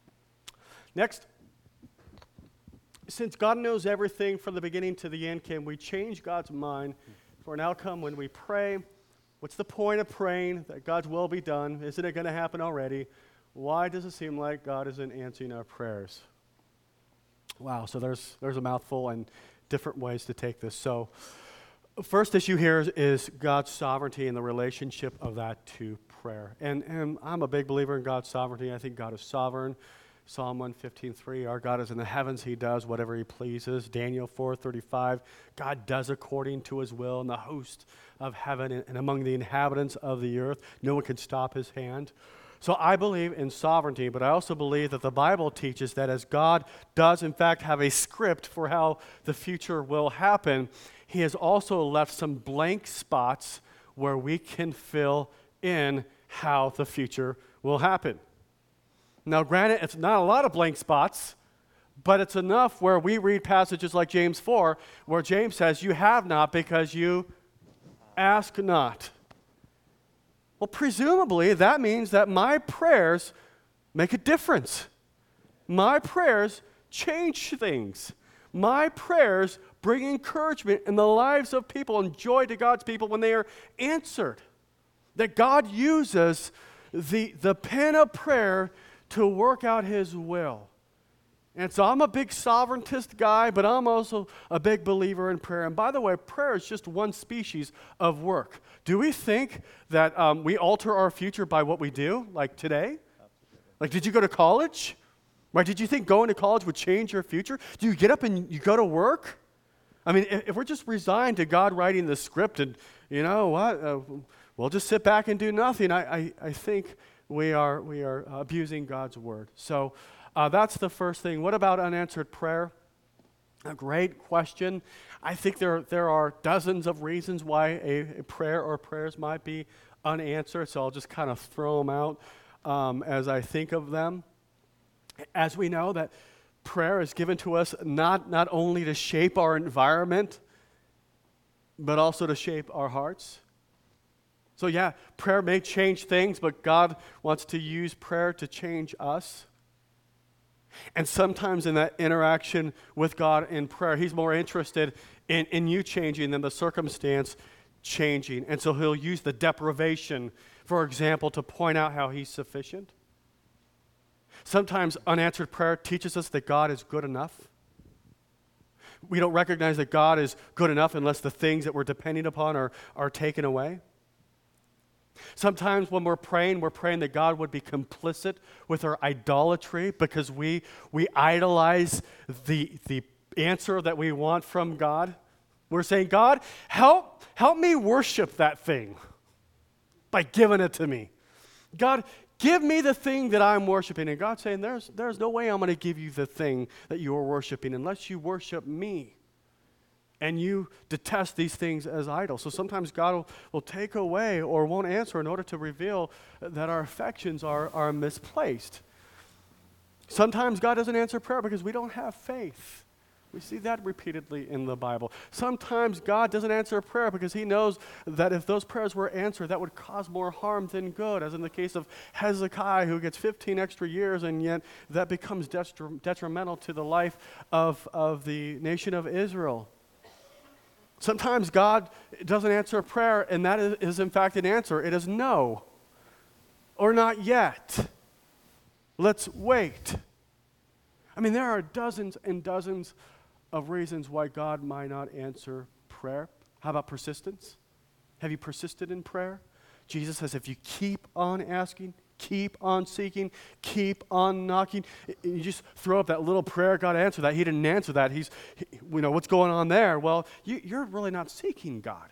Next, since God knows everything from the beginning to the end, can we change God's mind for an outcome when we pray? What's the point of praying that God's will be done? Isn't it going to happen already? Why does it seem like God isn't answering our prayers? Wow, so there's there's a mouthful and different ways to take this. So, first issue here is, is God's sovereignty and the relationship of that to prayer. And, and I'm a big believer in God's sovereignty. I think God is sovereign. Psalm one fifteen three, our God is in the heavens. He does whatever he pleases. Daniel four thirty-five, God does according to his will in the host of heaven and, and among the inhabitants of the earth. No one can stop his hand. So I believe in sovereignty, but I also believe that the Bible teaches that as God does, in fact, have a script for how the future will happen, he has also left some blank spots where we can fill in how the future will happen. Now, granted, it's not a lot of blank spots, but it's enough where we read passages like James four, where James says, you have not because you ask not. Well, presumably, that means that my prayers make a difference. My prayers change things. My prayers bring encouragement in the lives of people and joy to God's people when they are answered. That God uses the, the pen of prayer to work out his will. And so I'm a big sovereigntist guy, but I'm also a big believer in prayer. And by the way, prayer is just one species of work. Do we think that um, we alter our future by what we do, like today? Like, did you go to college? Right? Did you think going to college would change your future? Do you get up and you go to work? I mean, if, if we're just resigned to God writing the script and, you know what, uh, we'll just sit back and do nothing, I, I, I think we are, we are abusing God's word. So uh, that's the first thing. What about unanswered prayer? A great question. I think there, there are dozens of reasons why a, a prayer or prayers might be unanswered, so I'll just kind of throw them out um, as I think of them. As we know that prayer is given to us not, not only to shape our environment, but also to shape our hearts. So yeah, prayer may change things, but God wants to use prayer to change us. And sometimes in that interaction with God in prayer, he's more interested in, in you changing than the circumstance changing. And so he'll use the deprivation, for example, to point out how he's sufficient. Sometimes unanswered prayer teaches us that God is good enough. We don't recognize that God is good enough unless the things that we're depending upon are, are taken away. Sometimes when we're praying, we're praying that God would be complicit with our idolatry because we, we idolize the, the answer that we want from God. We're saying, God, help, help me worship that thing by giving it to me. God, give me the thing that I'm worshiping. And God's saying, there's, there's no way I'm going to give you the thing that you're worshiping unless you worship me. And you detest these things as idols. So sometimes God will, will take away or won't answer in order to reveal that our affections are, are misplaced. Sometimes God doesn't answer prayer because we don't have faith. We see that repeatedly in the Bible. Sometimes God doesn't answer a prayer because he knows that if those prayers were answered, that would cause more harm than good, as in the case of Hezekiah, who gets fifteen extra years, and yet that becomes detri- detrimental to the life of, of the nation of Israel. Sometimes God doesn't answer a prayer, and that is, is in fact an answer. It is no, or not yet. Let's wait. I mean, there are dozens and dozens of reasons why God might not answer prayer. How about persistence? Have you persisted in prayer? Jesus says if you keep on asking, keep on seeking, keep on knocking, you just throw up that little prayer, God answer that. He didn't answer that. He's, he, you know, what's going on there? Well, you, you're really not seeking God.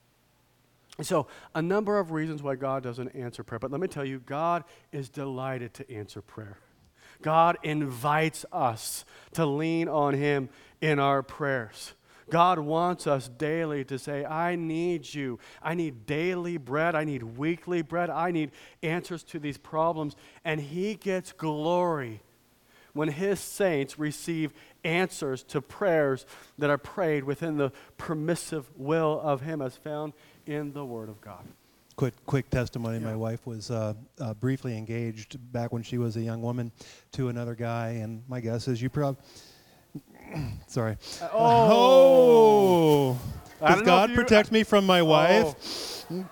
And so a number of reasons why God doesn't answer prayer. But let me tell you, God is delighted to answer prayer. God invites us to lean on him in our prayers. God wants us daily to say, I need you. I need daily bread. I need weekly bread. I need answers to these problems. And he gets glory when his saints receive answers to prayers that are prayed within the permissive will of him as found in the Word of God. Quick, quick testimony. Yeah. My wife was uh, uh, briefly engaged back when she was a young woman to another guy, and my guess is you probably... Sorry. Uh, oh! I Does don't know God if you- protect me from my wife? Oh.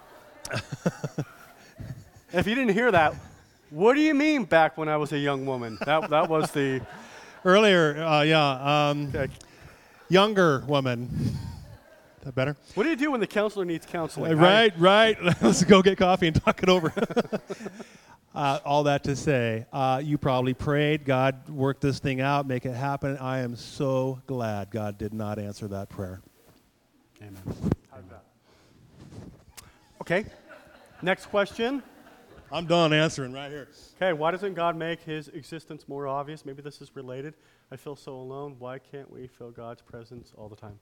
If you didn't hear that, what do you mean back when I was a young woman? That that was the... Earlier, uh, yeah. Um, Okay. Younger woman. Is that better? What do you do when the counselor needs counseling? Uh, right, right. Let's go get coffee and talk it over. Uh, all that to say, uh, you probably prayed, God, work this thing out, make it happen. I am so glad God did not answer that prayer. Amen. How's that? Okay. Next question. I'm done answering right here. Okay, why doesn't God make his existence more obvious? Maybe this is related. I feel so alone. Why can't we feel God's presence all the time?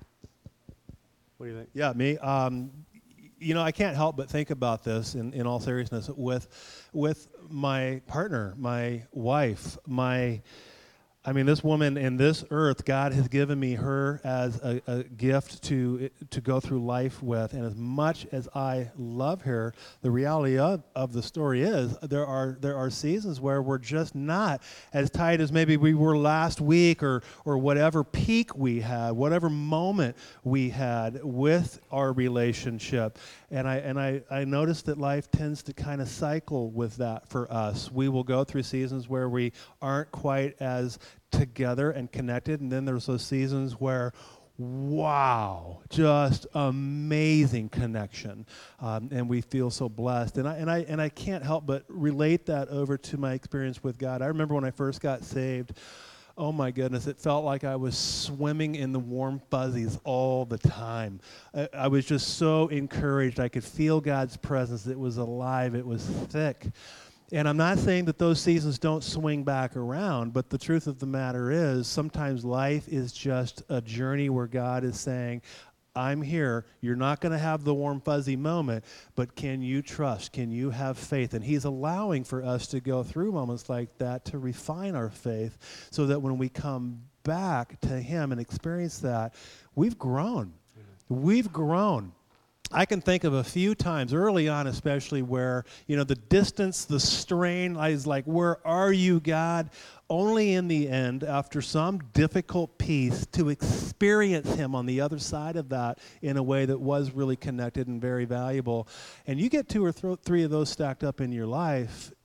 What do you think? Yeah, me. Um, you know, I can't help but think about this in, in all seriousness with, with my partner, my wife, my... I mean, this woman in this earth, God has given me her as a, a gift to to go through life with. And as much as I love her, the reality of, of the story is there are there are seasons where we're just not as tight as maybe we were last week, or or whatever peak we had, whatever moment we had with our relationship. And I and I, I noticed that life tends to kind of cycle with that for us. We will go through seasons where we aren't quite as together and connected, and then there's those seasons where, wow, just amazing connection, um, and we feel so blessed. And I and I and I can't help but relate that over to my experience with God. I remember when I first got saved. Oh my goodness, it felt like I was swimming in the warm fuzzies all the time. I, I was just so encouraged. I could feel God's presence. It was alive. It was thick. And I'm not saying that those seasons don't swing back around, but the truth of the matter is sometimes life is just a journey where God is saying, I'm here. You're not going to have the warm, fuzzy moment, but can you trust? Can you have faith? And he's allowing for us to go through moments like that to refine our faith so that when we come back to him and experience that, we've grown. Mm-hmm. We've grown. I can think of a few times early on, especially where, you know, the distance, the strain, I was like, where are you, God? Only in the end, after some difficult piece, to experience him on the other side of that in a way that was really connected and very valuable. And you get two or th- three of those stacked up in your life,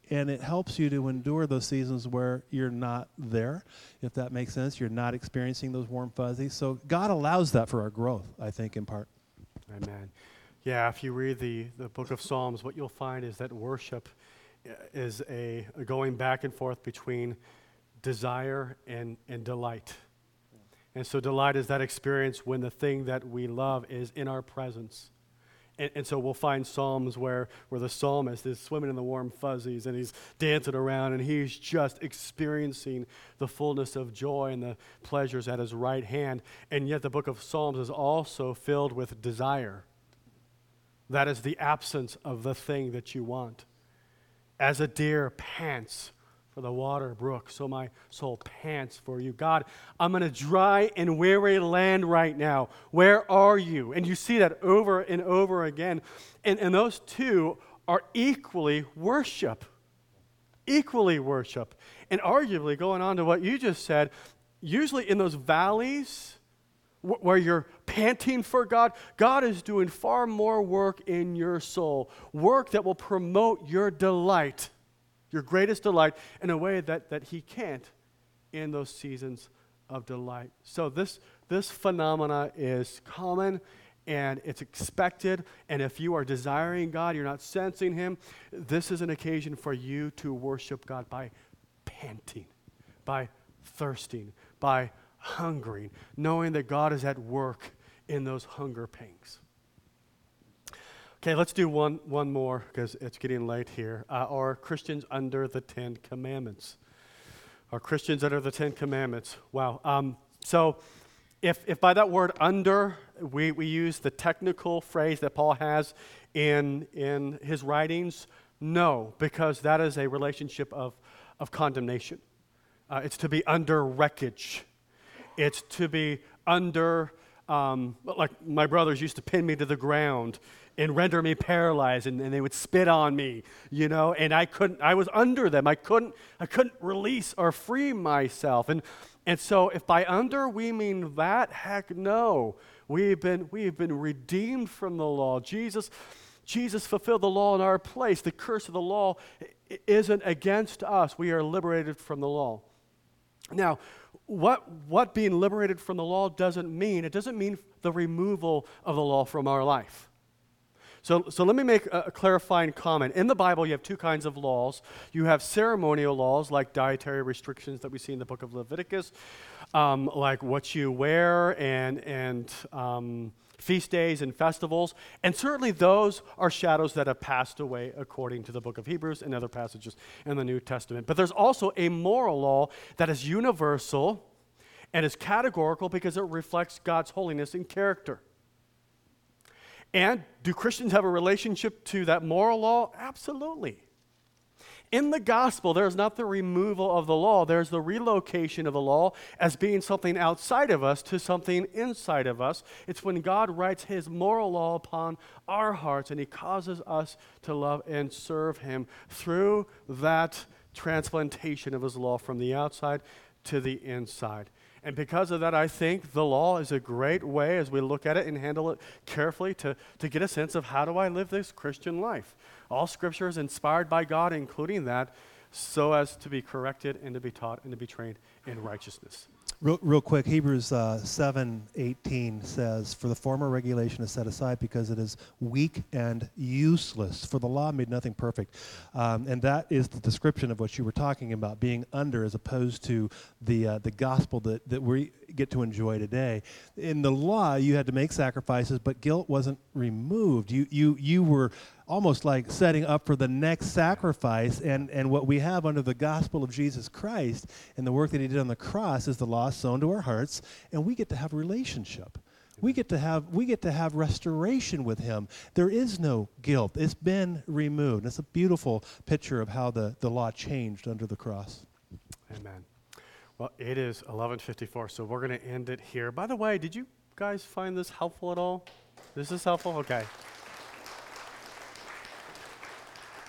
and it helps you to endure those seasons where you're not there, if that makes sense. You're not experiencing those warm fuzzies. So God allows that for our growth, I think, in part. Amen. Yeah, if you read the, the book of Psalms, what you'll find is that worship is a, a going back and forth between desire and, and delight. And so delight is that experience when the thing that we love is in our presence. And, and so we'll find psalms where, where the psalmist is swimming in the warm fuzzies and he's dancing around and he's just experiencing the fullness of joy and the pleasures at his right hand. And yet the book of Psalms is also filled with desire. That is the absence of the thing that you want. As a deer pants for the water brook, so my soul pants for you. God, I'm in a dry and weary land right now. Where are you? And you see that over and over again. And, and those two are equally worship. Equally worship. And arguably, going on to what you just said, usually in those valleys wh- where you're panting for God, God is doing far more work in your soul. Work that will promote your delight, your greatest delight, in a way that, that he can't in those seasons of delight. So this, this phenomena is common and it's expected. And if you are desiring God, you're not sensing him, this is an occasion for you to worship God by panting, by thirsting, by hungering, knowing that God is at work in those hunger pangs. Okay, let's do one one more because it's getting late here. Uh, are Christians under the Ten Commandments? Are Christians under the Ten Commandments? Wow. Um, so if if by that word under, we, we use the technical phrase that Paul has in, in his writings, no, because that is a relationship of, of condemnation. Uh, it's to be under wreckage. It's to be under, um, like my brothers used to pin me to the ground and render me paralyzed, and, and they would spit on me, you know, and I couldn't, I was under them. I couldn't, I couldn't release or free myself. And and so if by under we mean that, heck no. We've been, we've been redeemed from the law. Jesus, Jesus fulfilled the law in our place. The curse of the law isn't against us. We are liberated from the law. Now, what, what being liberated from the law doesn't mean, it doesn't mean the removal of the law from our life. So, so let me make a, a clarifying comment. In the Bible, you have two kinds of laws. You have ceremonial laws, like dietary restrictions that we see in the book of Leviticus, um, like what you wear and, and um, feast days and festivals. And certainly those are shadows that have passed away according to the book of Hebrews and other passages in the New Testament. But there's also a moral law that is universal and is categorical because it reflects God's holiness and character. And do Christians have a relationship to that moral law? Absolutely. In the gospel, there's not the removal of the law. There's the relocation of the law as being something outside of us to something inside of us. It's when God writes his moral law upon our hearts and he causes us to love and serve him through that transplantation of his law from the outside to the inside. And because of that, I think the law is a great way, as we look at it and handle it carefully, to, to get a sense of how do I live this Christian life. All Scripture is inspired by God, including that, so as to be corrected and to be taught and to be trained in righteousness. Real, real quick, Hebrews uh, seven eighteen says, "For the former regulation is set aside because it is weak and useless, for the law made nothing perfect." Um, and that is the description of what you were talking about, being under as opposed to the uh, the gospel that, that we get to enjoy today. In the law, you had to make sacrifices, but guilt wasn't removed. You you you were almost like setting up for the next sacrifice, and, and what we have under the gospel of Jesus Christ and the work that he did on the cross is the law sown to our hearts, and we get to have a relationship. We get to have we get to have restoration with him. There is no guilt. It's been removed. It's a beautiful picture of how the, the law changed under the cross. Amen. Well, it is eleven fifty-four, so we're going to end it here. By the way, did you guys find this helpful at all? Is this helpful? Okay.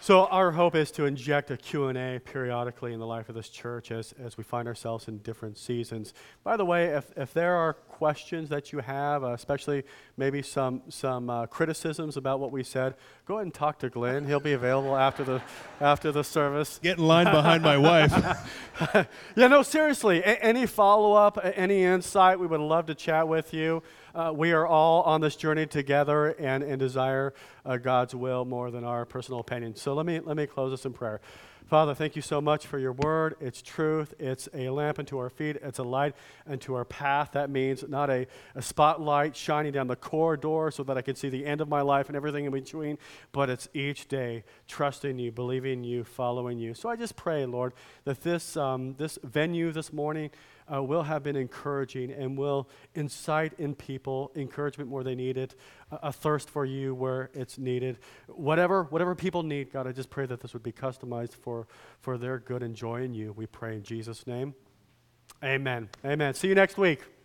So our hope is to inject a Q and A periodically in the life of this church as, as we find ourselves in different seasons. By the way, if, if there are questions that you have, uh, especially maybe some some uh, criticisms about what we said, go ahead and talk to Glenn. He'll be available after the after the service. Get in line behind my wife. Yeah, no, seriously. A- any follow-up, a- any insight, we would love to chat with you. Uh, we are all on this journey together and, and desire uh, God's will more than our personal opinion. So let me let me close this in prayer. Father, thank you so much for your word. It's truth. It's a lamp unto our feet. It's a light unto our path. That means not a, a spotlight shining down the corridor so that I can see the end of my life and everything in between, but it's each day trusting you, believing you, following you. So I just pray, Lord, that this um, this venue this morning uh, will have been encouraging and will incite in people encouragement where they need it, a, a thirst for you where it's needed. Whatever whatever people need, God, I just pray that this would be customized for, for their good and joy in you. We pray in Jesus' name. Amen. Amen. See you next week.